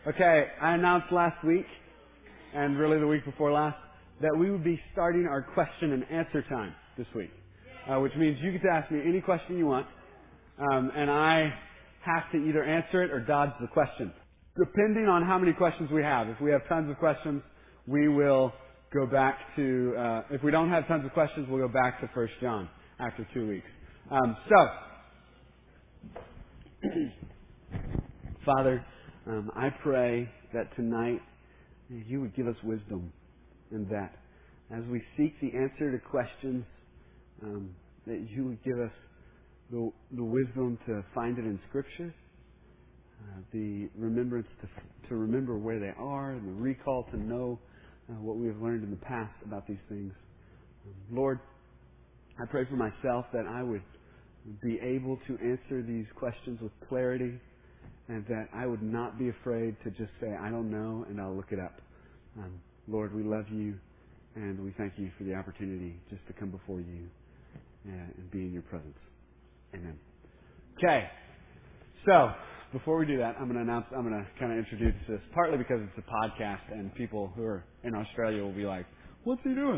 Okay, I announced last week, and really the week before last, that we would be starting our question and answer time this week, which means you get to ask me any question you want, and I have to either answer it or dodge the question, depending on how many questions we have. If we have tons of questions, we will go back to, if we don't have tons of questions, we'll go back to 1 John after 2 weeks. Father, I pray that tonight you would give us wisdom, and that as we seek the answer to questions, that you would give us the wisdom to find it in Scripture, the remembrance to remember where they are, and the recall to know what we have learned in the past about these things. Lord, I pray for myself that I would be able to answer these questions with clarity, and that I would not be afraid to just say, I don't know, and I'll look it up. Lord, we love you, and we thank you for the opportunity just to come before you and be in your presence. Amen. Okay, so before we do that, I'm going to kind of introduce this, partly because it's a podcast, and people who are in Australia will be like, what's he doing?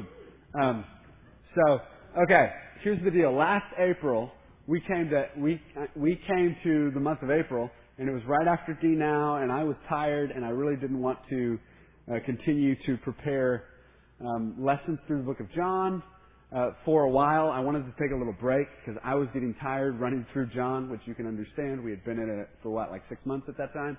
Okay, here's the deal. Last April, we came to the month of April, and it was right after D Now, and I was tired, and I really didn't want to continue to prepare lessons through the book of John. For a while, I wanted to take a little break because I was getting tired running through John, which you can understand. We had been in it for like 6 months at that time.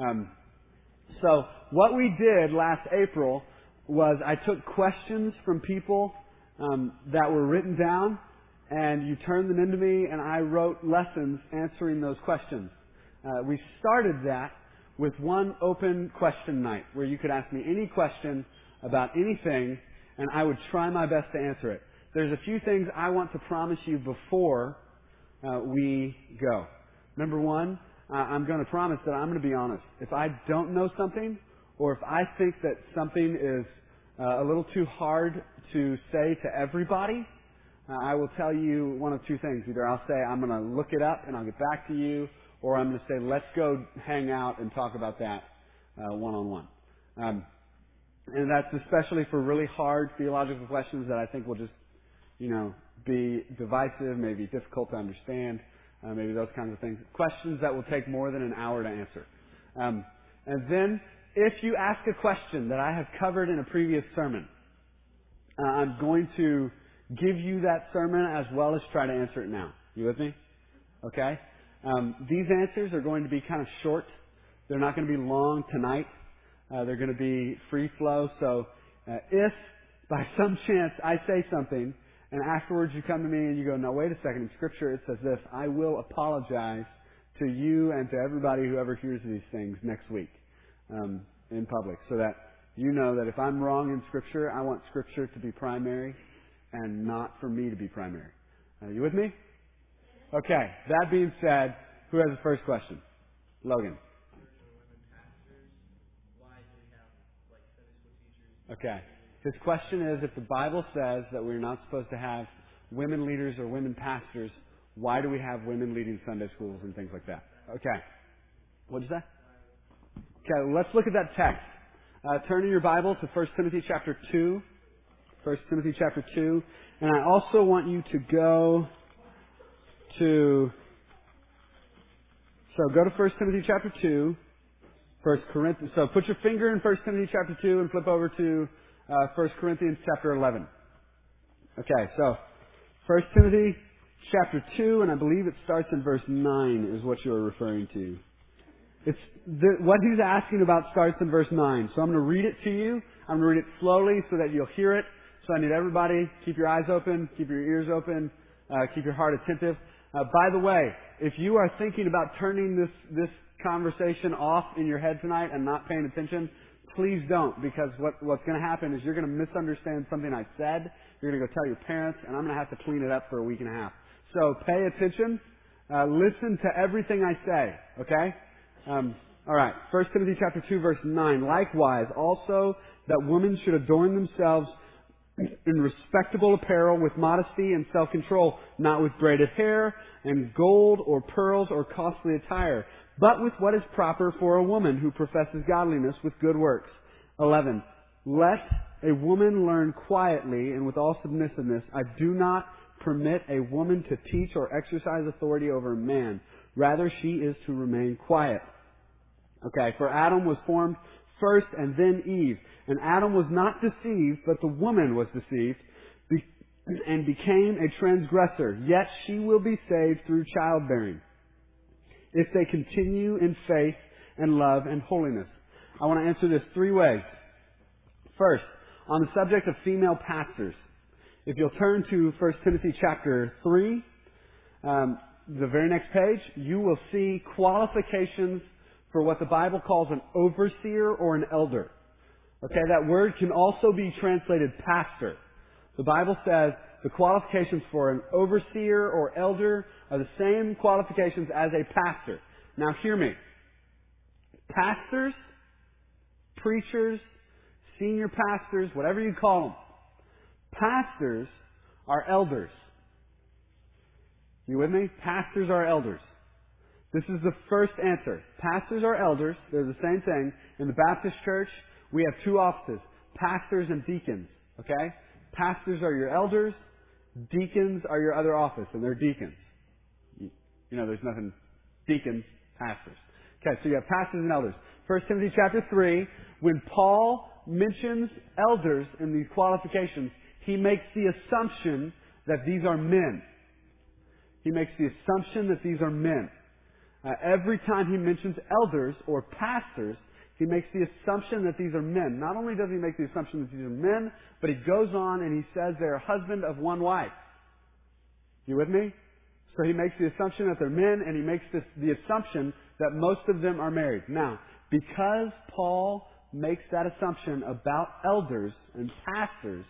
So what we did last April was I took questions from people that were written down, and you turned them into me, and I wrote lessons answering those questions. We started that with one open question night where you could ask me any question about anything, and I would try my best to answer it. There's a few things I want to promise you before we go. Number one, I'm going to promise that I'm going to be honest. If I don't know something, or if I think that something is a little too hard to say to everybody, I will tell you one of two things. Either I'll say I'm going to look it up and I'll get back to you, or I'm going to say let's go hang out and talk about that one-on-one. And that's especially for really hard theological questions that I think will just, be divisive, maybe difficult to understand, maybe those kinds of things. Questions that will take more than an hour to answer. And then, if you ask a question that I have covered in a previous sermon, I'm going to give you that sermon as well as try to answer it now. You with me? Okay? These answers are going to be kind of short. They're not going to be long tonight. They're going to be free flow. So if by some chance I say something and afterwards you come to me and you go, no, wait a second, in Scripture it says this, I will apologize to you and to everybody who ever hears these things next week in public, so that you know that if I'm wrong in Scripture, I want Scripture to be primary and not for me to be primary. Are you with me? Okay, that being said, who has the first question? Logan. Okay. His question is, if the Bible says that we're not supposed to have women leaders or women pastors, why do we have women leading Sunday schools and things like that? Okay. What did you say? Okay, let's look at that text. Turn in your Bible to 1 Timothy chapter 2. 1 Timothy chapter 2. And I also want you to go to 1 Timothy chapter 2. 1 Corinthians. So put your finger in 1 Timothy chapter 2 and flip over to 1 Corinthians chapter 11. Okay, so 1 Timothy chapter 2, and I believe it starts in verse 9 is what you're referring to. What he's asking about starts in verse 9. So I'm going to read it to you. I'm going to read it slowly so that you'll hear it. So I need everybody, keep your eyes open, keep your ears open, keep your heart attentive. By the way, if you are thinking about turning this conversation off in your head tonight and not paying attention, please don't, because what's going to happen is you're going to misunderstand something I said. You're going to go tell your parents, and I'm going to have to clean it up for a week and a half. So pay attention. Listen to everything I say, okay? All right, 1 Timothy chapter 2, verse 9. Likewise, also that women should adorn themselves in respectable apparel with modesty and self-control, not with braided hair and gold or pearls or costly attire, but with what is proper for a woman who professes godliness with good works. 11. Let a woman learn quietly and with all submissiveness. I do not permit a woman to teach or exercise authority over a man. Rather, she is to remain quiet. Okay, for Adam was formed first and then Eve. And Adam was not deceived, but the woman was deceived and became a transgressor. Yet she will be saved through childbearing, if they continue in faith and love and holiness. I want to answer this three ways. First, on the subject of female pastors. If you'll turn to 1 Timothy chapter 3, the very next page, you will see qualifications for what the Bible calls an overseer or an elder. Okay, that word can also be translated pastor. The Bible says the qualifications for an overseer or elder are the same qualifications as a pastor. Now hear me. Pastors, preachers, senior pastors, whatever you call them, pastors are elders. You with me? Pastors are elders. This is the first answer. Pastors are elders. They're the same thing. In the Baptist church, we have two offices, pastors and deacons. Okay? Pastors are your elders. Deacons are your other office, and they're deacons. You know, there's nothing deacons, pastors. Okay, so you have pastors and elders. 1 Timothy chapter 3, when Paul mentions elders in these qualifications, he makes the assumption that these are men. He makes the assumption that these are men. Every time he mentions elders or pastors, he makes the assumption that these are men. Not only does he make the assumption that these are men, but he goes on and he says they're a husband of one wife. You with me? So he makes the assumption that they're men, and he makes the assumption that most of them are married. Now, because Paul makes that assumption about elders and pastors,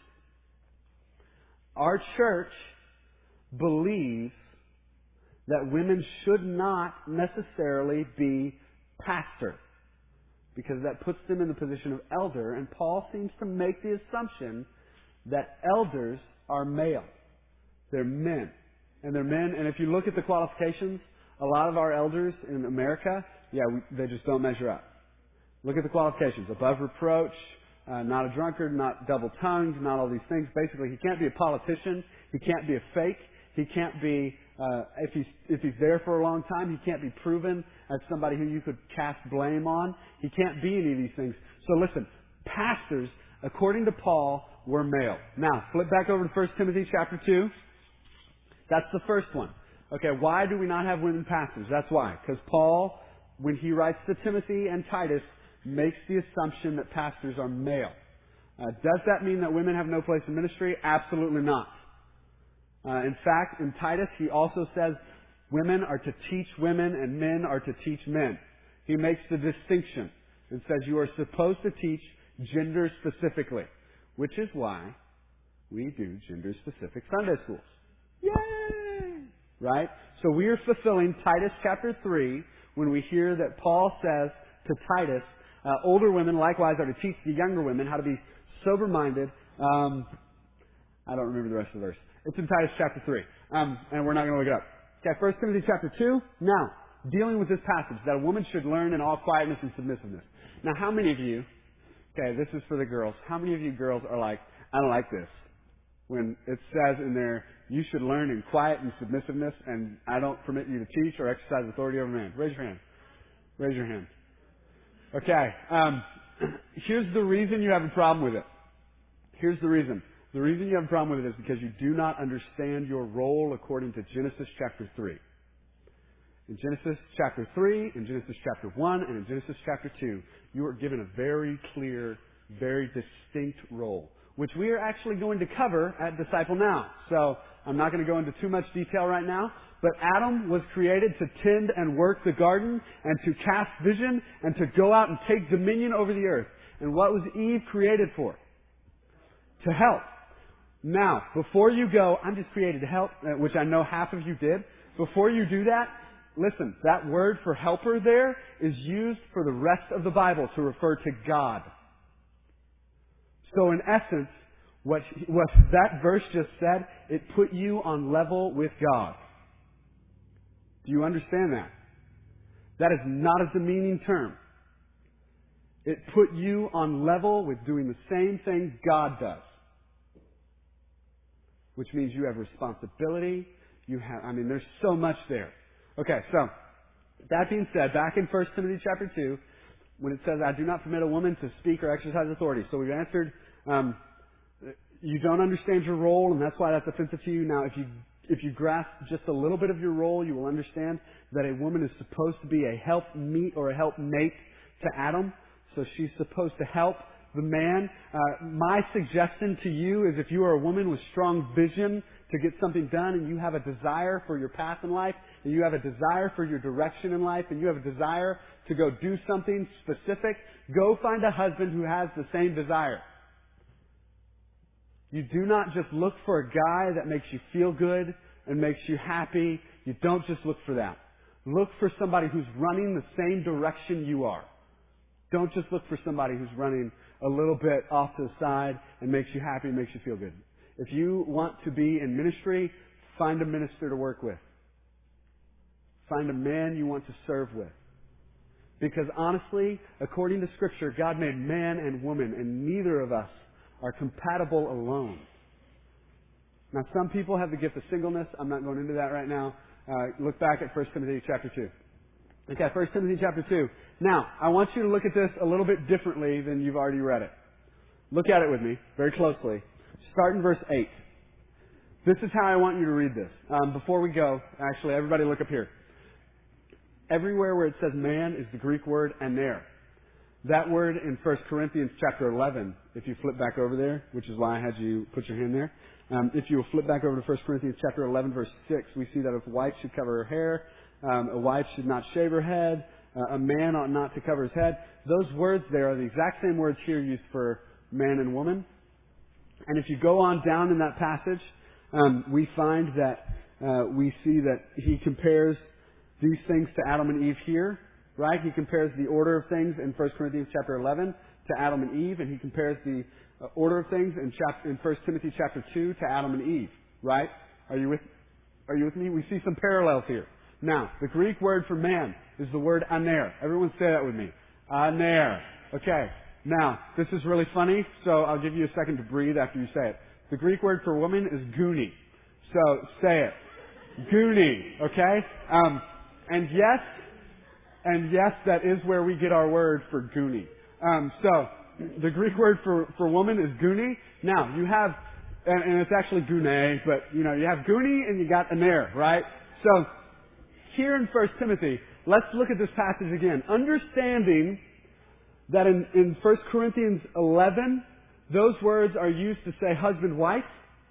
our church believes that women should not necessarily be pastor, because that puts them in the position of elder, and Paul seems to make the assumption that elders are male. They're men. And they're men, and if you look at the qualifications, a lot of our elders in America, they just don't measure up. Look at the qualifications. Above reproach, not a drunkard, not double-tongued, not all these things. Basically, he can't be a politician. He can't be a fake. He can't be, if he's there for a long time, he can't be proven as somebody who you could cast blame on. He can't be any of these things. So listen, pastors, according to Paul, were male. Now, flip back over to 1 Timothy chapter 2. That's the first one. Okay, why do we not have women pastors? That's why. Because Paul, when he writes to Timothy and Titus, makes the assumption that pastors are male. Does that mean that women have no place in ministry? Absolutely not. In fact, in Titus, he also says women are to teach women and men are to teach men. He makes the distinction and says you are supposed to teach gender specifically, which is why we do gender-specific Sunday schools. Yay! Right? So we are fulfilling Titus chapter 3 when we hear that Paul says to Titus, older women likewise are to teach the younger women how to be sober-minded. I don't remember the rest of the verse. It's in Titus chapter 3. And we're not going to look it up. Okay, 1 Timothy chapter 2. Now, dealing with this passage, that a woman should learn in all quietness and submissiveness. Now, how many of you, okay, this is for the girls, how many of you girls are like, I don't like this? When it says in there, you should learn in quiet and submissiveness, and I don't permit you to teach or exercise authority over man. Raise your hand. Raise your hand. Okay. Here's the reason you have a problem with it. Here's the reason. The reason you have a problem with it is because you do not understand your role according to Genesis chapter 3. In Genesis chapter 3, in Genesis chapter 1, and in Genesis chapter 2, you are given a very clear, very distinct role, which we are actually going to cover at Disciple Now. So I'm not going to go into too much detail right now, but Adam was created to tend and work the garden and to cast vision and to go out and take dominion over the earth. And what was Eve created for? To help. Now, before you go, I'm just created to help, which I know half of you did. Before you do that, listen, that word for helper there is used for the rest of the Bible to refer to God. So in essence, what that verse just said, it put you on level with God. Do you understand that? That is not a demeaning term. It put you on level with doing the same thing God does. Which means you have responsibility. There's so much there. Okay, so, that being said, back in 1 Timothy chapter 2, when it says, I do not permit a woman to speak or exercise authority. So we've answered, you don't understand your role, and that's why that's offensive to you. Now, if you grasp just a little bit of your role, you will understand that a woman is supposed to be a helpmeet or a helpmate to Adam. So she's supposed to help the man. My suggestion to you is if you are a woman with strong vision to get something done, and you have a desire for your path in life, and you have a desire for your direction in life, and you have a desire to go do something specific, go find a husband who has the same desire. You do not just look for a guy that makes you feel good and makes you happy. You don't just look for that. Look for somebody who's running the same direction you are. Don't just look for somebody who's running a little bit off to the side and makes you happy and makes you feel good. If you want to be in ministry, find a minister to work with. Find a man you want to serve with. Because honestly, according to Scripture, God made man and woman, and neither of us are compatible alone. Now, some people have the gift of singleness. I'm not going into that right now. Look back at 1 Timothy chapter 2. Okay, 1 Timothy chapter 2. Now, I want you to look at this a little bit differently than you've already read it. Look at it with me very closely. Start in verse 8. This is how I want you to read this. Before we go, actually, everybody look up here. Everywhere where it says man is the Greek word aner. That word in 1 Corinthians chapter 11, if you flip back over there, which is why I had you put your hand there. If you will flip back over to 1 Corinthians chapter 11, verse 6, we see that a wife should cover her hair, a wife should not shave her head, a man ought not to cover his head. Those words there are the exact same words here used for man and woman. And if you go on down in that passage, we find that we see that he compares these things to Adam and Eve here, right? He compares the order of things in 1 Corinthians chapter 11 to Adam and Eve, and he compares the order of things in 1 Timothy chapter 2 to Adam and Eve, right? Are you with me? We see some parallels here. Now, the Greek word for man is the word aner. Everyone say that with me. Aner. Okay. Now, this is really funny, so I'll give you a second to breathe after you say it. The Greek word for woman is guni. So, say it. Guni. Okay? And yes, that is where we get our word for guni. So, the Greek word for woman is guni. Now, you have, and it's actually gune, but, you have guni and you got aner, right? So, here in 1 Timothy, let's look at this passage again. Understanding that in 1 Corinthians 11, those words are used to say husband, wife,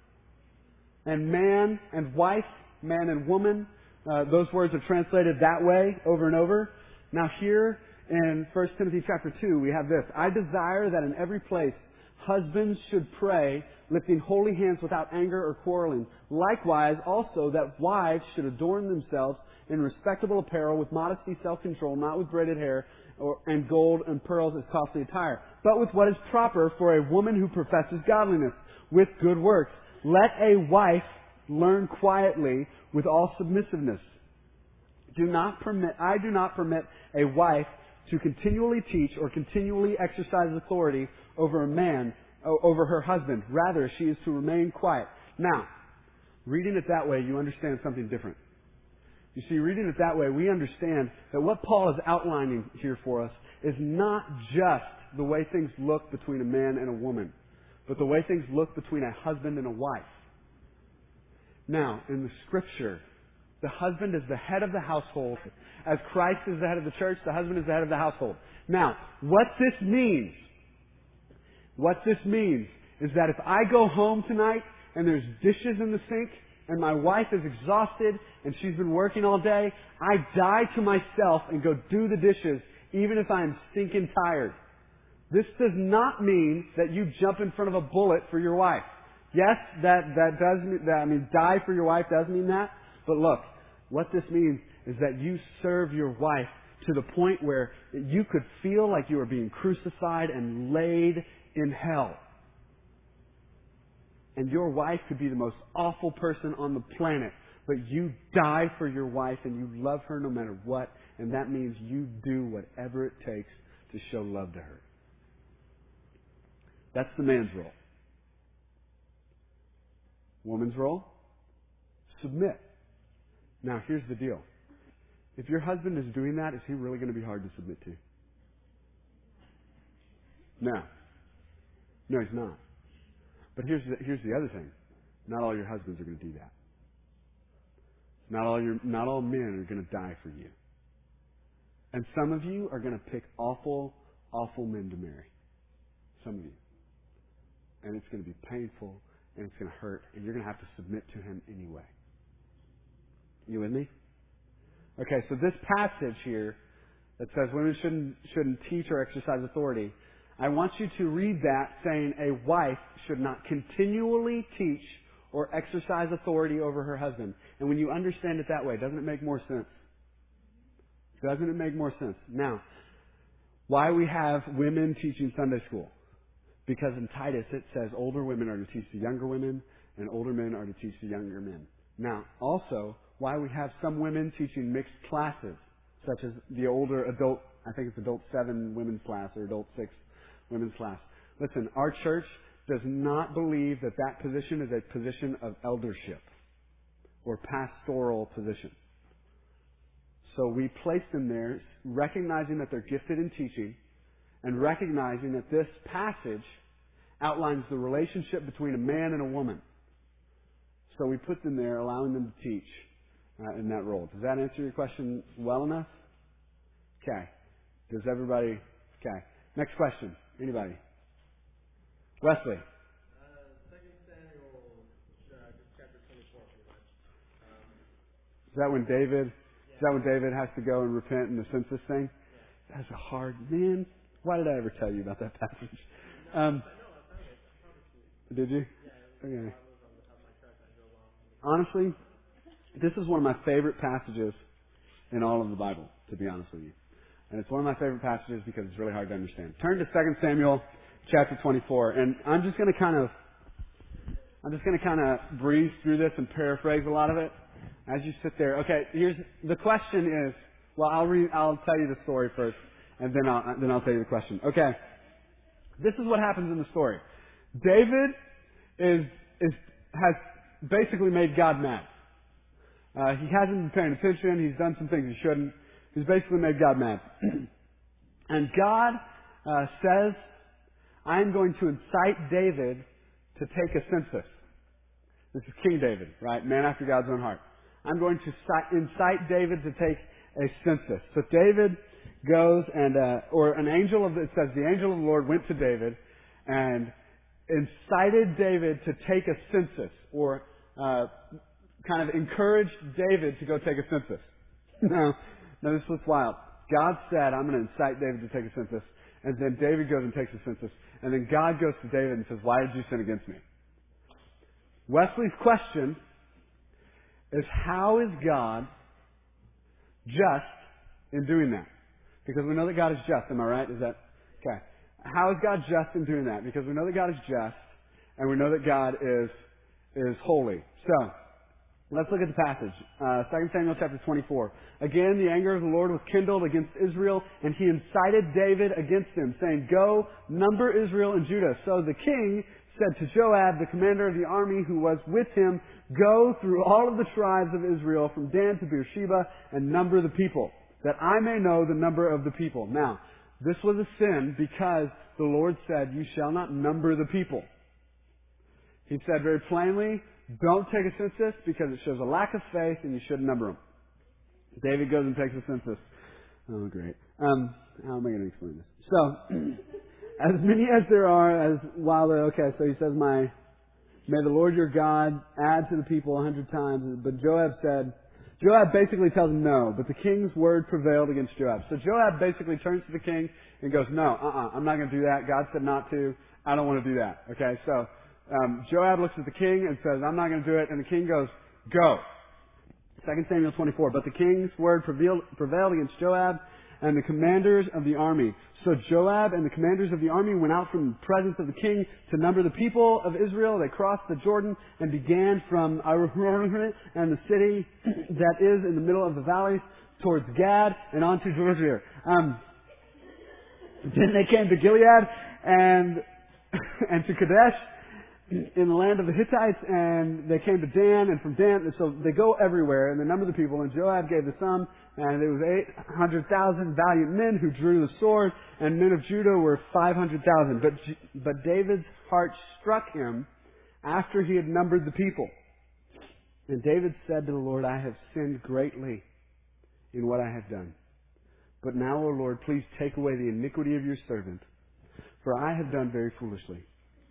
and man and wife, man and woman. Those words are translated that way over and over. Now here in 1 Timothy chapter 2, we have this. I desire that in every place husbands should pray, lifting holy hands without anger or quarreling. Likewise, also that wives should adorn themselves in respectable apparel with modesty, self-control, not with braided hair and gold and pearls as costly attire, but with what is proper for a woman who professes godliness, with good works. Let a wife learn quietly with all submissiveness. I do not permit a wife to continually teach or continually exercise authority over a man, over her husband. Rather, she is to remain quiet. Now, reading it that way, you understand something different. You see, reading it that way, we understand that what Paul is outlining here for us is not just the way things look between a man and a woman, but the way things look between a husband and a wife. Now, in the Scripture, the husband is the head of the household. As Christ is the head of the church, the husband is the head of the household. Now, what this means is that if I go home tonight and there's dishes in the sink, and my wife is exhausted and she's been working all day, I die to myself and go do the dishes even if I'm stinking tired. This does not mean that you jump in front of a bullet for your wife. Yes, that does mean, die for your wife does mean that. But look, what this means is that you serve your wife to the point where you could feel like you are being crucified and laid in hell. And your wife could be the most awful person on the planet, but you die for your wife and you love her no matter what, and that means you do whatever it takes to show love to her. That's the man's role. Woman's role? Submit. Now, here's the deal. If your husband is doing that, is he really going to be hard to submit to? No. No, he's not. But here's the other thing. Not all your husbands are going to do that. Not all men are going to die for you. And some of you are going to pick awful, awful men to marry. Some of you. And it's going to be painful, and it's going to hurt, and you're going to have to submit to him anyway. You with me? Okay, so this passage here that says women shouldn't teach or exercise authority, I want you to read that saying a wife should not continually teach or exercise authority over her husband. And when you understand it that way, doesn't it make more sense? Doesn't it make more sense? Now, why we have women teaching Sunday school? Because in Titus it says older women are to teach the younger women and older men are to teach the younger men. Now, also, why we have some women teaching mixed classes, such as the older adult, I think it's adult 7 women's class or adult 6 women's class. Listen, our church does not believe that that position is a position of eldership or pastoral position. So we place them there recognizing that they're gifted in teaching and recognizing that this passage outlines the relationship between a man and a woman. So we put them there, allowing them to teach in that role. Does that answer your question well enough? Okay. Does everybody... Okay. Next question. Anybody? Wesley. 2 Samuel chapter 24, pretty much. Is that when David has to go and repent in the census thing? Yeah. That's a hard... Man, why did I ever tell you about that passage? Did you? Yeah. Okay. Honestly, this is one of my favorite passages in all of the Bible, to be honest with you. And it's one of my favorite passages because it's really hard to understand. Turn to 2 Samuel chapter 24, and I'm just going to kind of breeze through this and paraphrase a lot of it as you sit there. Okay, here's the question is, well, I'll tell you the story first, and then I'll tell you the question. Okay, this is what happens in the story. David has basically made God mad. He hasn't been paying attention. He's done some things he shouldn't. He's basically made God mad. And God says, I'm going to incite David to take a census. This is King David, right? Man after God's own heart. I'm going to incite David to take a census. So David goes and, it says the angel of the Lord went to David and incited David to take a census, or kind of encouraged David to go take a census. Now this was wild. God said, I'm going to incite David to take a census, and then David goes and takes a census, and then God goes to David and says, why did you sin against me? Wesley's question is, how is God just in doing that? Because we know that God is just, am I right? Is that, okay. How is God just in doing that? Because we know that God is just, and we know that God is holy. So, let's look at the passage. 2 Samuel chapter 24. Again, the anger of the Lord was kindled against Israel, and he incited David against him, saying, go, number Israel and Judah. So the king said to Joab, the commander of the army who was with him, go through all of the tribes of Israel from Dan to Beersheba and number the people, that I may know the number of the people. Now, this was a sin because the Lord said, you shall not number the people. He said very plainly, don't take a census because it shows a lack of faith and you shouldn't number them. David goes and takes a census. Oh, great. How am I going to explain this? So, as many as there are, so he says, may the Lord your God add to the people 100 times. But Joab basically tells him no, but the king's word prevailed against Joab. So Joab basically turns to the king and goes, no, I'm not going to do that. God said not to. I don't want to do that. Okay, so Joab looks at the king and says, I'm not going to do it. And the king goes, go. 2 Samuel 24. But the king's word prevailed against Joab and the commanders of the army. So Joab and the commanders of the army went out from the presence of the king to number the people of Israel. They crossed the Jordan and began from and the city that is in the middle of the valley towards Gad, and on to Jerusalem. Then they came to Gilead and to Kadesh in the land of the Hittites, and they came to Dan, and from Dan, and so they go everywhere, and they number the people, and Joab gave the sum, and it was 800,000 valiant men who drew the sword, and men of Judah were 500,000. But David's heart struck him after he had numbered the people. And David said to the Lord, I have sinned greatly in what I have done. But now, O Lord, please take away the iniquity of your servant, for I have done very foolishly.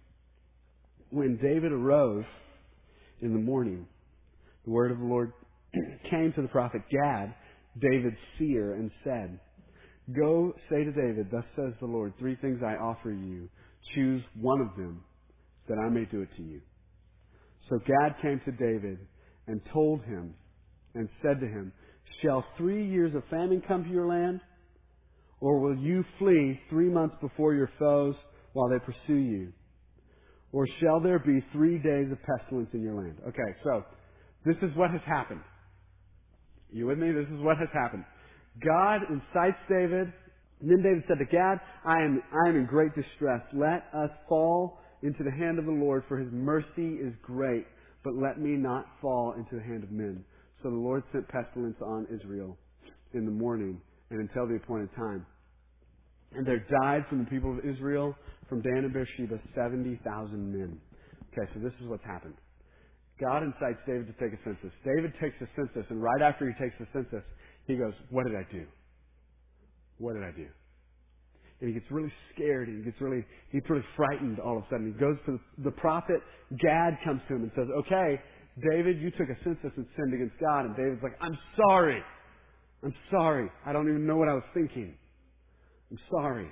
When David arose in the morning, the word of the Lord came to the prophet Gad, David's seer, and said, Go say to David, thus says the Lord, 3 things I offer you. Choose one of them, that I may do it to you. So Gad came to David and told him and said to him, Shall 3 years of famine come to your land? Or will you flee 3 months before your foes while they pursue you? Or shall there be 3 days of pestilence in your land? Okay, so this is what has happened. You with me? This is what has happened. God incites David. And then David said to Gad, I am in great distress. Let us fall into the hand of the Lord, for His mercy is great. But let me not fall into the hand of men. So the Lord sent pestilence on Israel in the morning and until the appointed time. And there died from the people of Israel, from Dan and Beersheba, 70,000 men. Okay, so this is what's happened. God incites David to take a census. David takes a census, and right after he takes the census, he goes, what did I do? What did I do? And he gets really scared, and he gets really frightened all of a sudden. He goes to the prophet. Gad comes to him and says, okay, David, you took a census and sinned against God. And David's like, I'm sorry. I'm sorry. I don't even know what I was thinking. I'm sorry.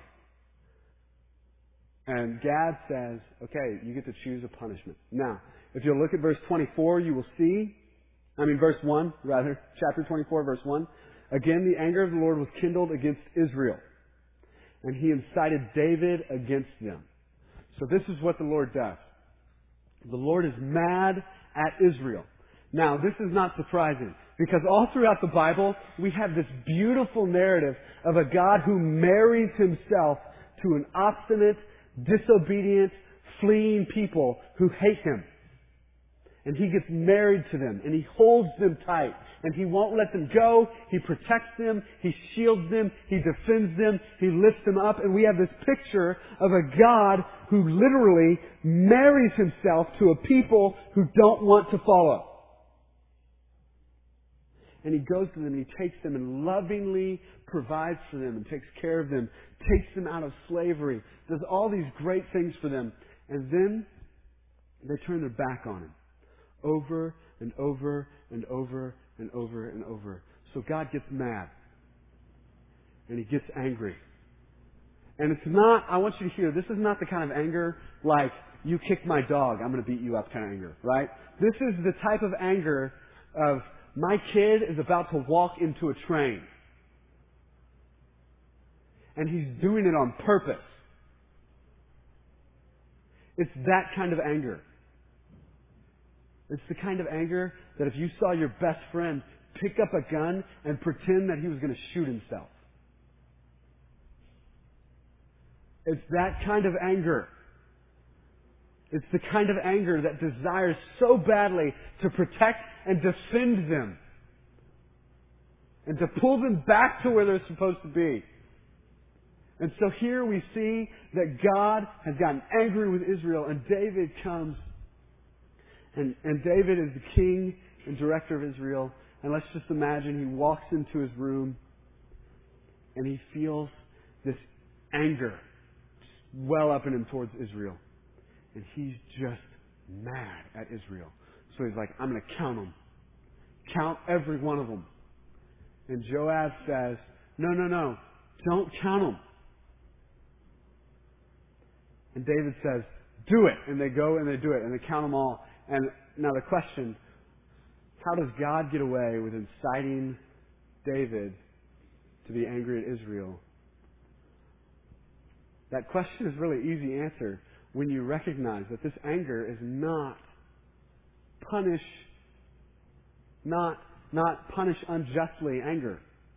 And Gad says, okay, you get to choose a punishment. Now, if you'll look at verse 24, you will see, verse 1, rather, chapter 24, verse 1. Again, the anger of the Lord was kindled against Israel, and He incited David against them. So this is what the Lord does. The Lord is mad at Israel. Now, this is not surprising, because all throughout the Bible, we have this beautiful narrative of a God who marries Himself to an obstinate, disobedient, fleeing people who hate Him. And He gets married to them, and He holds them tight, and He won't let them go. He protects them, He shields them, He defends them, He lifts them up, and we have this picture of a God who literally marries Himself to a people who don't want to follow. And He goes to them, and He takes them and lovingly provides for them and takes care of them, takes them out of slavery, does all these great things for them, and then they turn their back on Him. Over and over and over and over and over. So God gets mad. And He gets angry. And it's not, I want you to hear, this is not the kind of anger like, you kicked my dog, I'm going to beat you up kind of anger, right? This is the type of anger of, my kid is about to walk into a train. And he's doing it on purpose. It's that kind of anger. It's the kind of anger that if you saw your best friend pick up a gun and pretend that he was going to shoot himself. It's that kind of anger. It's the kind of anger that desires so badly to protect and defend them. And to pull them back to where they're supposed to be. And so here we see that God has gotten angry with Israel, and David comes. And David is the king and director of Israel. And let's just imagine he walks into his room and he feels this anger well up in him towards Israel. And he's just mad at Israel. So he's like, I'm going to count them. Count every one of them. And Joab says, no, don't count them. And David says, do it. And they go and they do it. And they count them all. And now the question, how does God get away with inciting David to be angry at Israel? That question is really easy to answer when you recognize that this anger is not punish unjustly anger.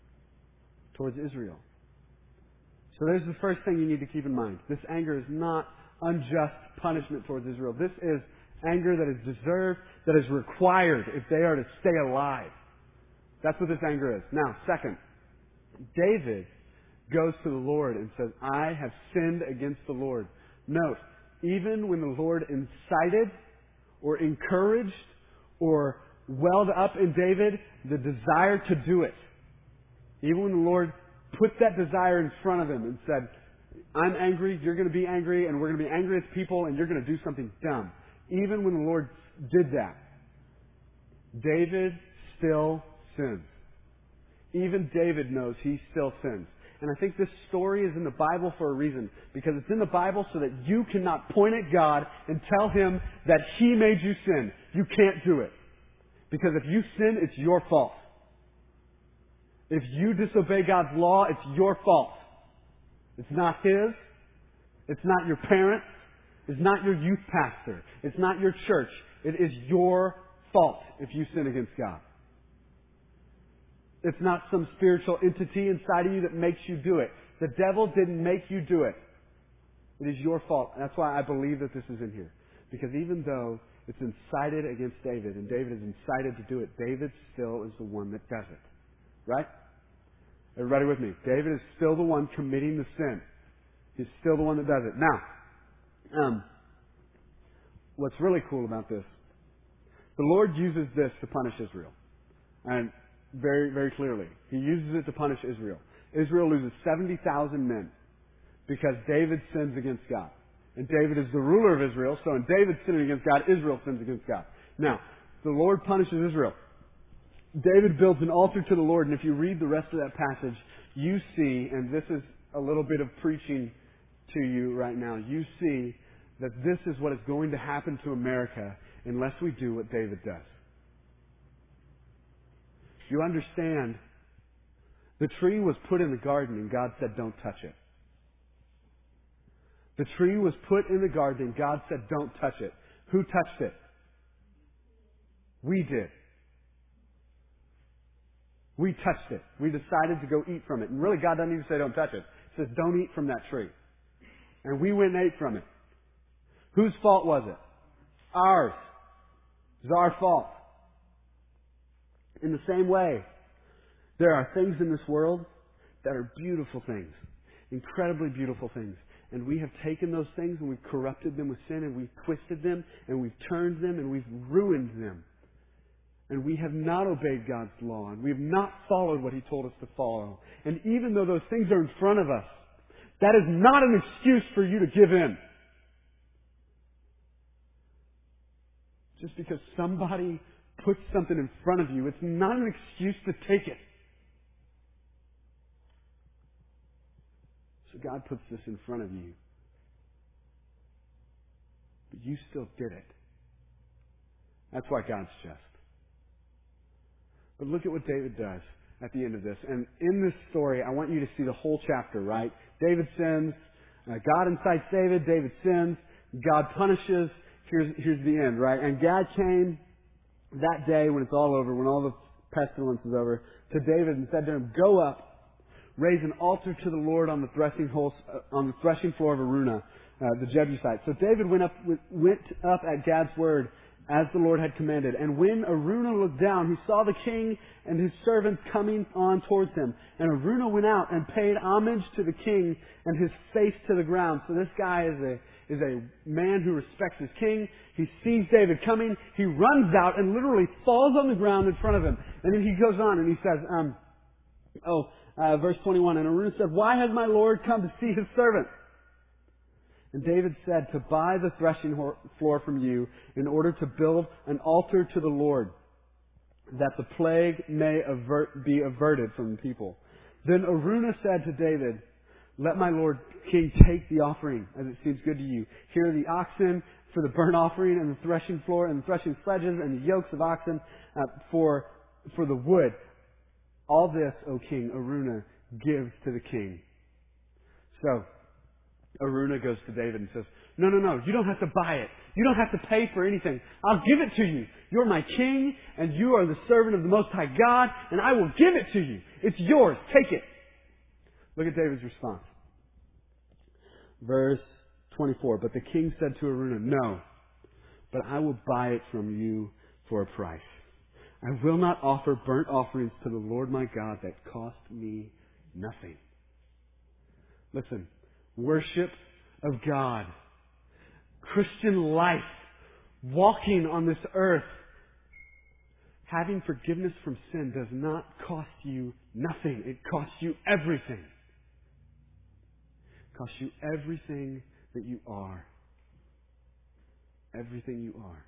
towards Israel. So there's the first thing you need to keep in mind. This anger is not unjust punishment towards Israel. This is anger that is deserved, that is required if they are to stay alive. That's what this anger is. Now, second, David goes to the Lord and says, I have sinned against the Lord. Note, even when the Lord incited or encouraged or welled up in David the desire to do it, even when the Lord put that desire in front of him and said, I'm angry, you're going to be angry, and we're going to be angry as people, and you're going to do something dumb. Even when the Lord did that, David still sins. Even David knows he still sins. And I think this story is in the Bible for a reason. Because it's in the Bible so that you cannot point at God and tell Him that He made you sin. You can't do it. Because if you sin, it's your fault. If you disobey God's law, it's your fault. It's not His. It's not your parents. It's not your youth pastor. It's not your church. It is your fault if you sin against God. It's not some spiritual entity inside of you that makes you do it. The devil didn't make you do it. It is your fault. And that's why I believe that this is in here. Because even though it's incited against David, and David is incited to do it, David still is the one that does it. Right? Everybody with me? David is still the one committing the sin. He's still the one that does it. Now, what's really cool about this, the Lord uses this to punish Israel. And very, very clearly. He uses it to punish Israel. Israel loses 70,000 men because David sins against God. And David is the ruler of Israel, so in David sinning against God, Israel sins against God. Now, the Lord punishes Israel. David builds an altar to the Lord, and if you read the rest of that passage, you see, and this is a little bit of preaching to you right now, you see that this is what is going to happen to America unless we do what David does. You understand, the tree was put in the garden and God said, don't touch it. The tree was put in the garden and God said, don't touch it. Who touched it? We did. We touched it. We decided to go eat from it. And really, God doesn't even say don't touch it. He says don't eat from that tree. And we went and ate from it. Whose fault was it? Ours. It was our fault. In the same way, there are things in this world that are beautiful things. Incredibly beautiful things. And we have taken those things and we've corrupted them with sin and we've twisted them and we've turned them and we've ruined them. And we have not obeyed God's law and we have not followed what He told us to follow. And even though those things are in front of us, that is not an excuse for you to give in. Just because somebody puts something in front of you, it's not an excuse to take it. So God puts this in front of you. But you still did it. That's why God's just. But look at what David does at the end of this. And in this story, I want you to see the whole chapter, right? David sins. God incites David. David sins. God punishes. Here's the end, right? And God came that day when it's all over, when all the pestilence is over, to David and said to him, go up, raise an altar to the Lord on the threshing floor of Araunah, the Jebusite. So David went up at Gad's word as the Lord had commanded. And when Araunah looked down, he saw the king and his servants coming on towards him. And Araunah went out and paid homage to the king and his face to the ground. So this guy is a man who respects his king. He sees David coming. He runs out and literally falls on the ground in front of him. And then he goes on and he says, verse 21, and Araunah said, why has my Lord come to see his servant? And David said, to buy the threshing floor from you in order to build an altar to the Lord, that the plague may be averted from the people. Then Araunah said to David, let my Lord King take the offering as it seems good to you. Here are the oxen for the burnt offering and the threshing floor and the threshing sledges and the yokes of oxen for the wood. All this, O king, Araunah gives to the king. So, Araunah goes to David and says, no, you don't have to buy it. You don't have to pay for anything. I'll give it to you. You're my king, and you are the servant of the Most High God, and I will give it to you. It's yours. Take it. Look at David's response. Verse 24. But the king said to Araunah, no, but I will buy it from you for a price. I will not offer burnt offerings to the Lord my God that cost me nothing. Listen, worship of God, Christian life, walking on this earth, having forgiveness from sin does not cost you nothing. It costs you everything. It costs you everything that you are. Everything you are.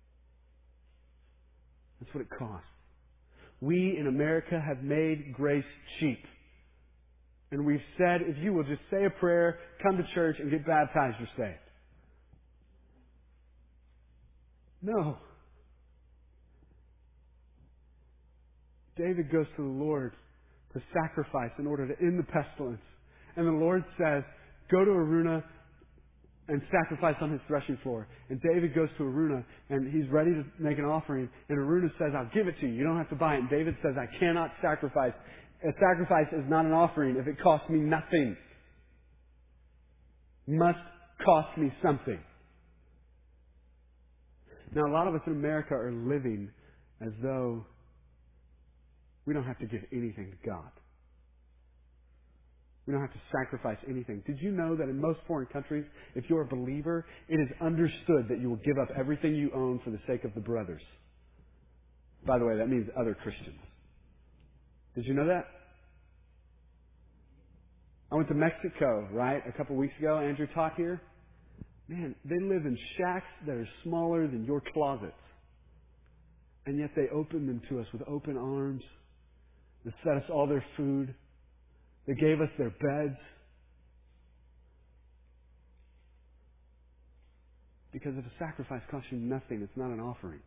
That's what it costs. We in America have made grace cheap. And we've said, if you will just say a prayer, come to church, and get baptized, you're saved. No. David goes to the Lord to sacrifice in order to end the pestilence. And the Lord says, go to Araunah and sacrifice on his threshing floor. And David goes to Araunah and he's ready to make an offering. And Araunah says, I'll give it to you. You don't have to buy it. And David says, I cannot sacrifice. A sacrifice is not an offering if it costs me nothing. It must cost me something. Now, a lot of us in America are living as though we don't have to give anything to God. We don't have to sacrifice anything. Did you know that in most foreign countries, if you're a believer, it is understood that you will give up everything you own for the sake of the brothers? By the way, that means other Christians. Did you know that? I went to Mexico, right, a couple weeks ago. Andrew taught here. Man, they live in shacks that are smaller than your closets. And yet they opened them to us with open arms. They fed us all their food. They gave us their beds. Because if a sacrifice costs you nothing, it's not an offering.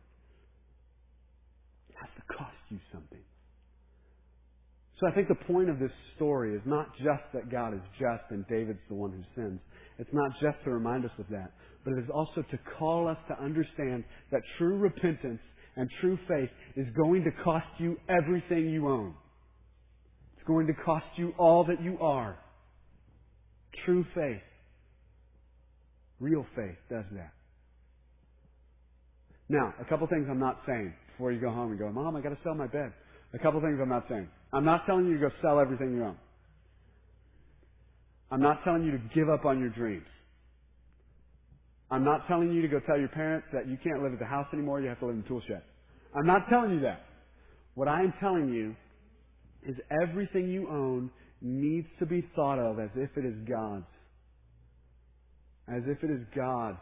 It has to cost you something. So I think the point of this story is not just that God is just and David's the one who sins. It's not just to remind us of that, but it is also to call us to understand that true repentance and true faith is going to cost you everything you own. It's going to cost you all that you are. True faith, real faith does that. Now, a couple things I'm not saying before you go home and go, Mom, I got to sell my bed. A couple things I'm not saying. I'm not telling you to go sell everything you own. I'm not telling you to give up on your dreams. I'm not telling you to go tell your parents that you can't live at the house anymore, you have to live in the tool shed. I'm not telling you that. What I am telling you is everything you own needs to be thought of as if it is God's. As if it is God's.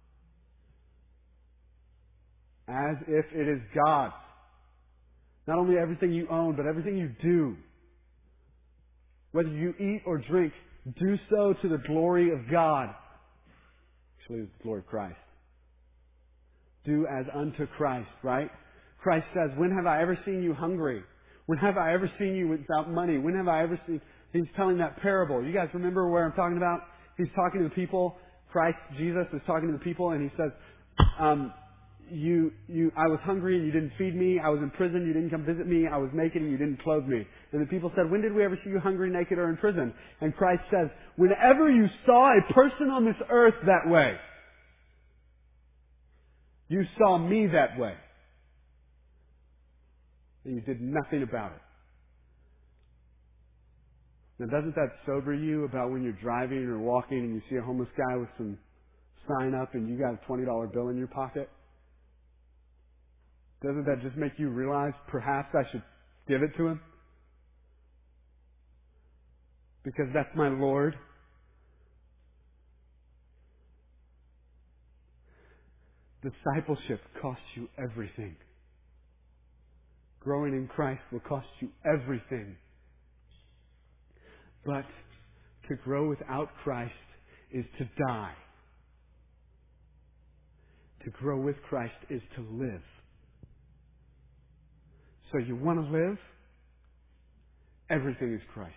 As if it is God's. Not only everything you own, but everything you do. Whether you eat or drink, do so to the glory of God. Actually, it's the glory of Christ. Do as unto Christ, right? Christ says, when have I ever seen you hungry? When have I ever seen you without money? When have I ever seen... He's telling that parable. You guys remember where I'm talking about? He's talking to the people. Christ, Jesus, is talking to the people, and he says, I was hungry and you didn't feed me. I was in prison, you didn't come visit me. I was naked and you didn't clothe me. And the people said, when did we ever see you hungry, naked, or in prison? And Christ says, whenever you saw a person on this earth that way, you saw me that way. And you did nothing about it. Now, doesn't that sober you about when you're driving or walking and you see a homeless guy with some sign up and you got a $20 bill in your pocket? Doesn't that just make you realize perhaps I should give it to him? Because that's my Lord. Discipleship costs you everything. Growing in Christ will cost you everything. But to grow without Christ is to die. To grow with Christ is to live. So you want to live? Everything is Christ.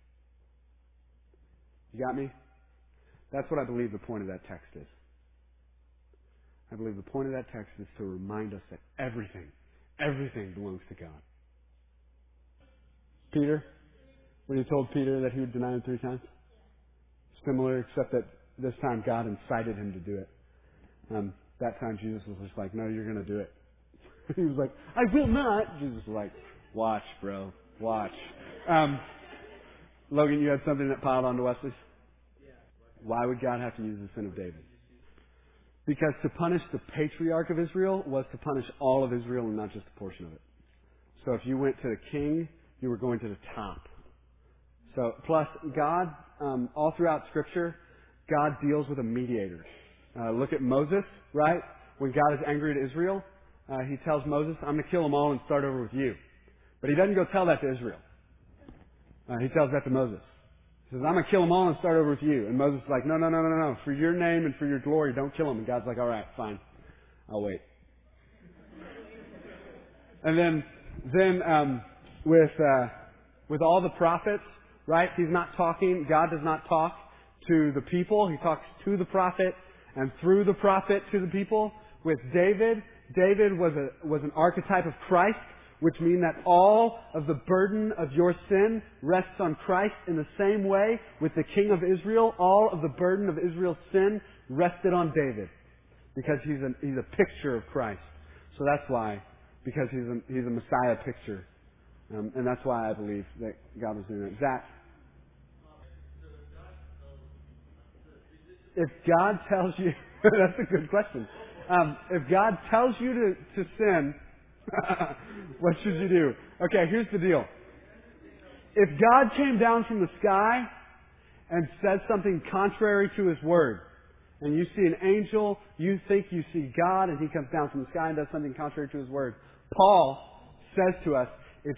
You got me? That's what I believe the point of that text is. I believe the point of that text is to remind us that everything belongs to God. Peter, when he told Peter that he would deny him 3 times? Similar, except that this time God incited him to do it. That time Jesus was just like, no, you're going to do it. He was like, I will not. Jesus was like, watch, bro. Watch. Logan, you had something that piled onto Wesley's? Why would God have to use the sin of David? Because to punish the patriarch of Israel was to punish all of Israel and not just a portion of it. So if you went to the king, you were going to the top. So, plus, God, all throughout Scripture, God deals with a mediator. Look at Moses, right? When God is angry at Israel, he tells Moses, I'm going to kill them all and start over with you. But he doesn't go tell that to Israel. He tells that to Moses. He says, I'm going to kill them all and start over with you. And Moses is like, no. For your name and for your glory, don't kill them. And God's like, all right, fine. I'll wait. And then with all the prophets, right? He's not talking. God does not talk to the people. He talks to the prophet and through the prophet to the people. With David was an archetype of Christ, which means that all of the burden of your sin rests on Christ. In the same way, with the king of Israel, all of the burden of Israel's sin rested on David, because he's a picture of Christ. So that's why, because he's a Messiah picture, and that's why I believe that God was doing that. Zach, if God tells you, that's a good question. If God tells you to sin, what should you do? Okay, here's the deal. If God came down from the sky and said something contrary to His Word, and you see an angel, you think you see God, and He comes down from the sky and does something contrary to His Word, Paul says to us,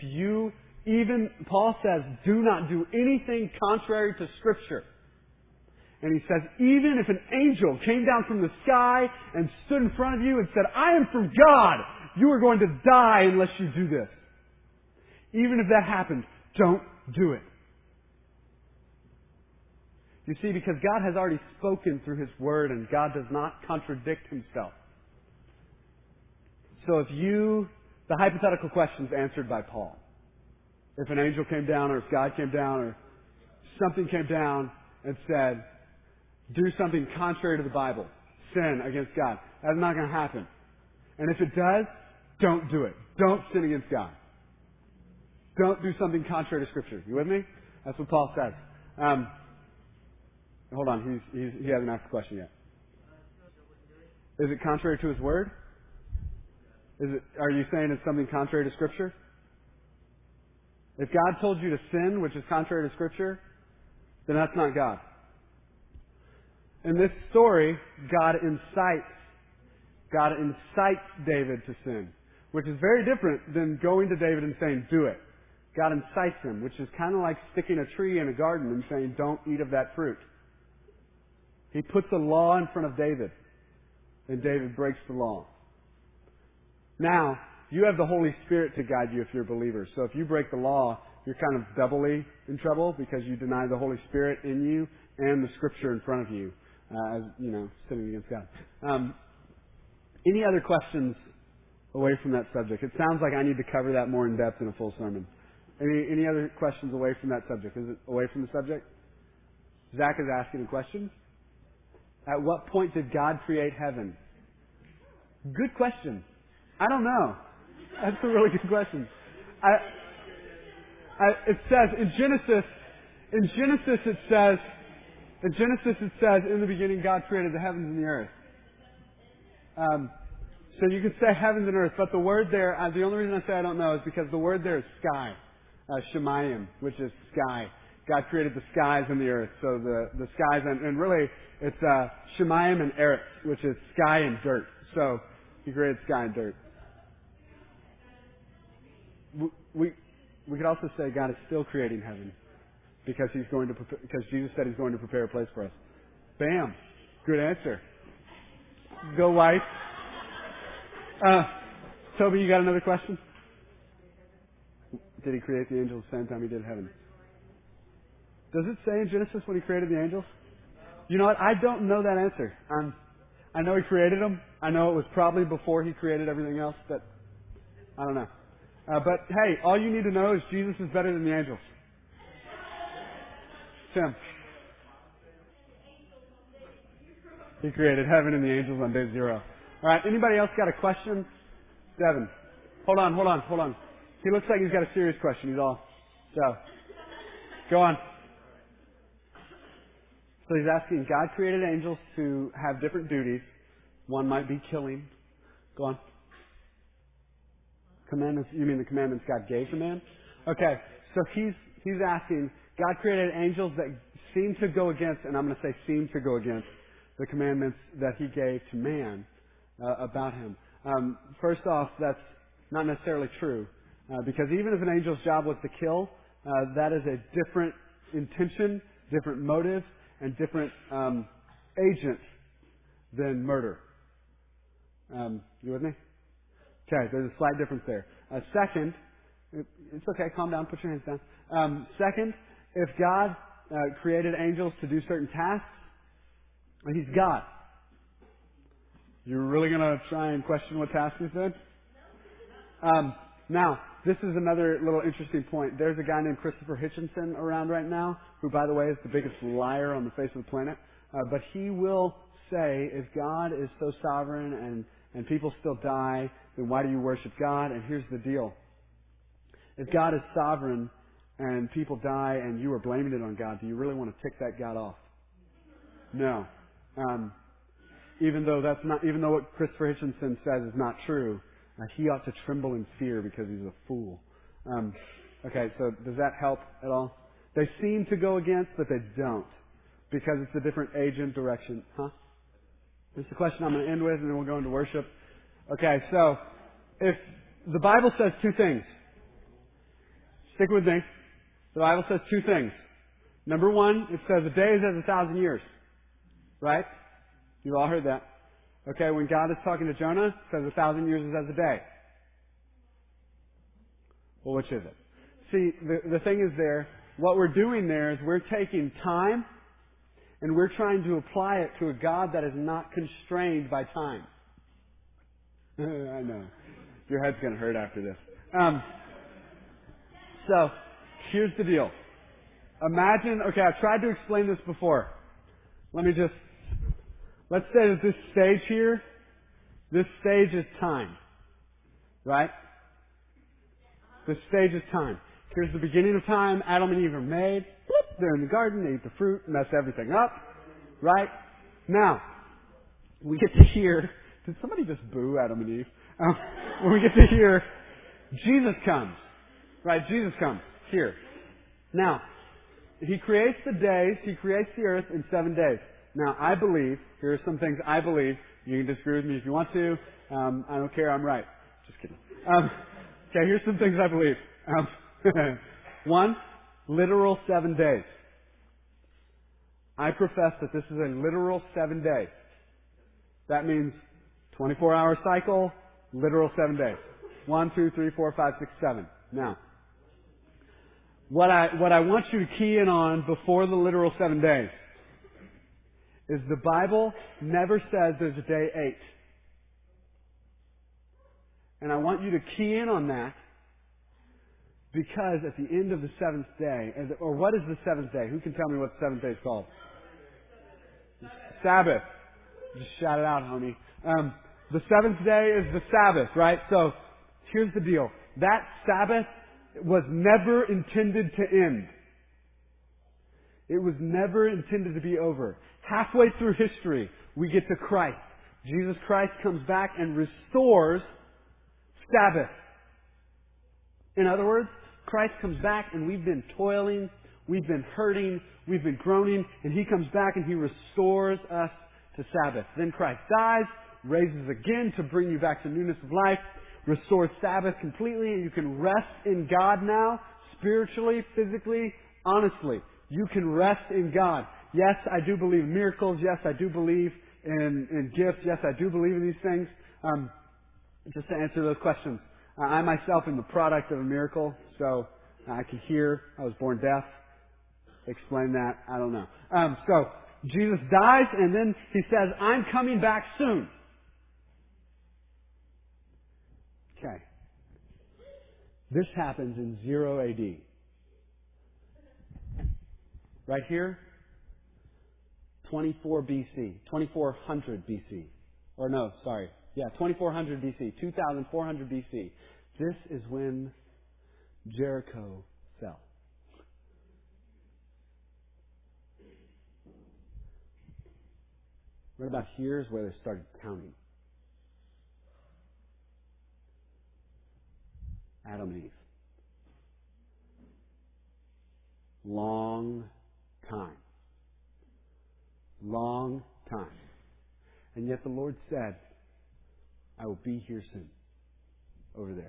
Paul says, do not do anything contrary to Scripture. And he says, even if an angel came down from the sky and stood in front of you and said, I am from God, you are going to die unless you do this. Even if that happens, don't do it. You see, because God has already spoken through His Word, and God does not contradict Himself. So the hypothetical question is answered by Paul. If an angel came down, or if God came down, or something came down and said, do something contrary to the Bible, sin against God, that's not going to happen. And if it does, don't do it. Don't sin against God. Don't do something contrary to Scripture. You with me? That's what Paul says. Hold on, he hasn't asked the question yet. Is it contrary to His Word? Are you saying it's something contrary to Scripture? If God told you to sin, which is contrary to Scripture, then that's not God. In this story, God incites David to sin, which is very different than going to David and saying, do it. God incites him, which is kind of like sticking a tree in a garden and saying, don't eat of that fruit. He puts a law in front of David, and David breaks the law. Now, you have the Holy Spirit to guide you if you're a believer. So if you break the law, you're kind of doubly in trouble because you deny the Holy Spirit in you and the Scripture in front of you, as sinning against God. Any other questions away from that subject? It sounds like I need to cover that more in depth in a full sermon. Any other questions away from that subject? Is it away from the subject? Zach is asking a question. At what point did God create heaven? Good question. I don't know. That's a really good question. It says in Genesis it says in the beginning God created the heavens and the earth. So you could say heavens and earth, but the word there, the only reason I say I don't know is because the word there is sky, shemayim, which is sky. God created the skies and the earth, so the skies and really it's shemayim and eretz, which is sky and dirt. So He created sky and dirt. We could also say God is still creating heaven because because Jesus said He's going to prepare a place for us. Bam, good answer. Go White. Toby, you got another question? Did He create the angels the same time He did heaven? Does it say in Genesis when He created the angels? You know what? I don't know that answer. I know He created them. I know it was probably before He created everything else, but I don't know. But hey, all you need to know is Jesus is better than the angels. Tim. He created heaven and the angels on day 0. All right. Anybody else got a question? Devin. Hold on. He looks like he's got a serious question. He's all. So, go on. So he's asking, God created angels to have different duties. One might be killing. Go on. Commandments, you mean the commandments God gave to man? Okay, so he's asking, God created angels that seem to go against, and I'm going to say seem to go against, the commandments that He gave to man about Him. First off, that's not necessarily true, because even if an angel's job was to kill, that is a different intention, different motive, and different agent than murder. You with me? Okay, there's a slight difference there. Second, it's okay, calm down, put your hands down. Second, if God created angels to do certain tasks, He's God. You're really going to try and question what task He said? Now, this is another little interesting point. There's a guy named Christopher Hitchinson around right now, who, by the way, is the biggest liar on the face of the planet. But he will say, if God is so sovereign and people still die, then why do you worship God? And here's the deal. If God is sovereign and people die and you are blaming it on God, do you really want to tick that God off? No. Even though what Christopher Hitchinson says is not true, he ought to tremble in fear because he's a fool. Okay, so does that help at all? They seem to go against, but they don't, because it's a different agent direction. Huh? This is the question I'm going to end with, and then we'll go into worship. Okay, so if the Bible says two things, stick with me. The Bible says two things. Number one, it says a day is as 1,000 years. Right? You've all heard that. Okay, when God is talking to Jonah, it says 1,000 years is as a day. Well, which is it? See, the thing is there, what we're doing there is we're taking time and we're trying to apply it to a God that is not constrained by time. I know. Your head's going to hurt after this. So, here's the deal. Imagine, okay, I've tried to explain this before. Let's say that this stage here, this stage is time. Right? This stage is time. Here's the beginning of time. Adam and Eve are made. Bloop, they're in the garden. They eat the fruit, mess everything up. Right? Now, we get to hear... Did somebody just boo Adam and Eve? When we get to hear Jesus comes. Right? Jesus comes. Here. Now, He creates the days. He creates the earth in 7 days. Now, I believe, here are some things I believe. You can disagree with me if you want to. I don't care. I'm right. Just kidding. Okay, here's some things I believe. One, literal 7 days. I profess that this is a literal 7 days. That means 24-hour cycle, literal 7 days. 1, 2, 3, 4, 5, 6, 7. Now, what I want you to key in on before the literal 7 days is the Bible never says there's a day 8. And I want you to key in on that because at the end of the 7th day, or what is the 7th day? Who can tell me what the 7th day is called? Sabbath. Just shout it out, homie. The 7th day is the Sabbath, right? So here's the deal. That Sabbath was never intended to end. It was never intended to be over. Halfway through history, we get to Christ. Jesus Christ comes back and restores Sabbath. In other words, Christ comes back and we've been toiling, we've been hurting, we've been groaning, and He comes back and He restores us to Sabbath. Then Christ dies, raises again to bring you back to newness of life, restores Sabbath completely, and you can rest in God now, spiritually, physically, honestly. You can rest in God. Yes, I do believe in miracles. Yes, I do believe in gifts. Yes, I do believe in these things. Just to answer those questions. I myself am the product of a miracle, so I can hear. I was born deaf. Explain that. I don't know. So, Jesus dies, and then He says, I'm coming back soon. Okay. This happens in 0 AD. Right here, 24 BC, 2400 BC. Or no, sorry. Yeah, 2400 BC, 2400 BC. This is when Jericho fell. Right about here is where they started counting. Adam and Eve. Long time. Long time. And yet the Lord said, I will be here soon. Over there.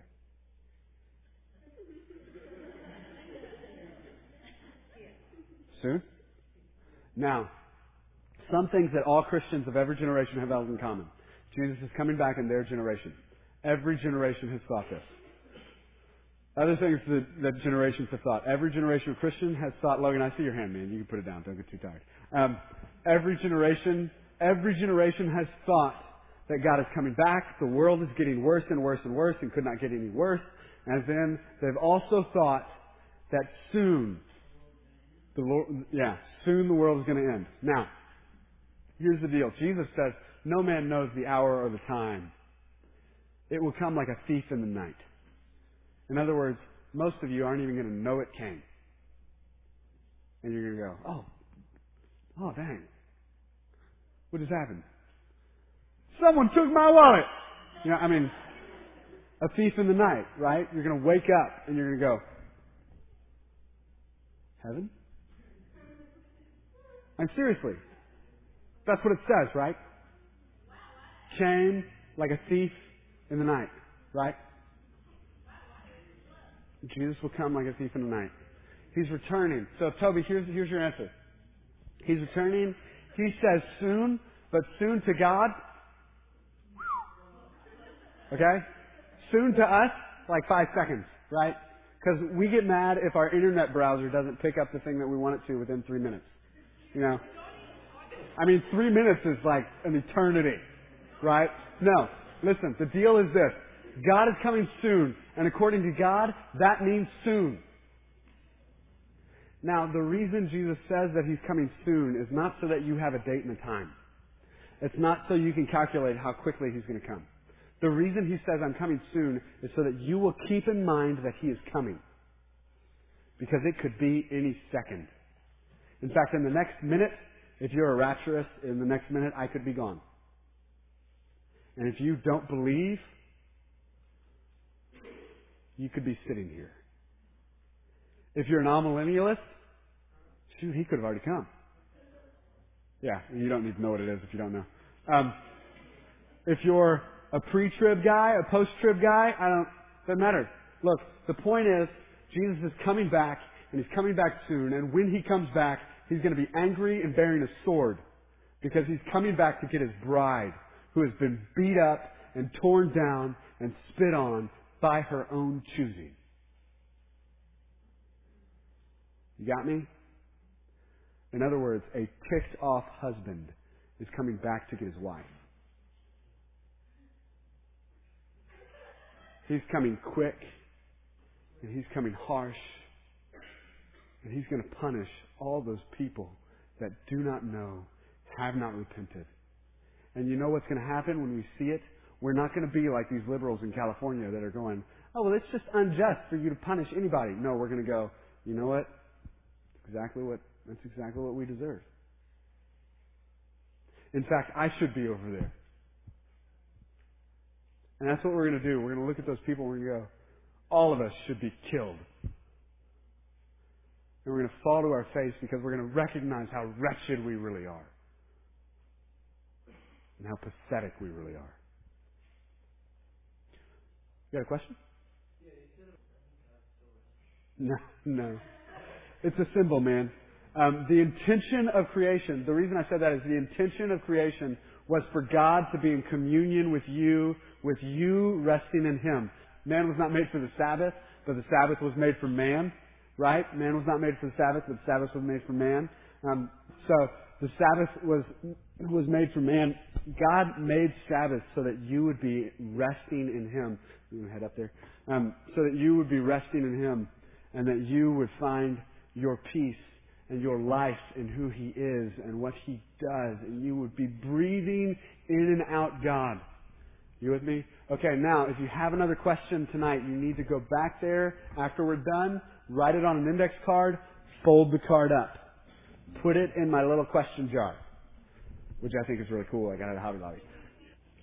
Soon? Now, some things that all Christians of every generation have held in common. Jesus is coming back in their generation. Every generation has thought this. Other things that generations have thought. Every generation of Christian has thought, Logan, I see your hand, man. You can put it down. Don't get too tired. Every generation has thought that God is coming back. The world is getting worse and worse and worse and could not get any worse. And then they've also thought that soon the world is going to end. Now, here's the deal. Jesus says, no man knows the hour or the time. It will come like a thief in the night. In other words, most of you aren't even going to know it came. And you're going to go, oh, dang. What just happened? Someone took my wallet. A thief in the night, right? You're going to wake up and you're going to go, heaven? And seriously, that's what it says, right? Came like a thief in the night, right? Jesus will come like a thief in the night. He's returning. So, Toby, here's your answer. He's returning. He says soon, but soon to God. Okay? Soon to us, like 5 seconds, right? Because we get mad if our internet browser doesn't pick up the thing that we want it to within 3 minutes. 3 minutes is like an eternity, right? No. Listen, the deal is this. God is coming soon, and according to God, that means soon. Now, the reason Jesus says that He's coming soon is not so that you have a date and a time. It's not so you can calculate how quickly He's going to come. The reason He says, I'm coming soon, is so that you will keep in mind that He is coming. Because it could be any second. In fact, in the next minute, if you're a rapturist, in the next minute, I could be gone. And if you don't believe, you could be sitting here. If you're an amillennialist, shoot, He could have already come. Yeah, you don't need to know what it is if you don't know. If you're a pre-trib guy, a post-trib guy, doesn't matter. Look, the point is, Jesus is coming back, and He's coming back soon, and when He comes back, He's going to be angry and bearing a sword, because He's coming back to get His bride, who has been beat up and torn down and spit on by her own choosing. You got me? In other words, a ticked off husband is coming back to get his wife. He's coming quick, and He's coming harsh, and He's going to punish all those people that do not know, have not repented. And you know what's going to happen when we see it? We're not going to be like these liberals in California that are going, oh, well, it's just unjust for you to punish anybody. No, we're going to go, you know what? That's exactly what we deserve. In fact, I should be over there. And that's what we're going to do. We're going to look at those people and we're going to go, all of us should be killed. And we're going to fall to our face because we're going to recognize how wretched we really are. And how pathetic we really are. You got a question? No. It's a symbol, man. The intention of creation, the reason I said that is the intention of creation was for God to be in communion with you resting in Him. Man was not made for the Sabbath, but the Sabbath was made for man, right? Man was not made for the Sabbath, but the Sabbath was made for man. So the Sabbath was made for man. God made Sabbath so that you would be resting in Him. You can head up there. So that you would be resting in Him and that you would find your peace and your life and who He is and what He does, and you would be breathing in and out God. You with me? Okay, now, if you have another question tonight, you need to go back there after we're done, write it on an index card, fold the card up. Put it in my little question jar, which I think is really cool. I got it at Hobby Lobby.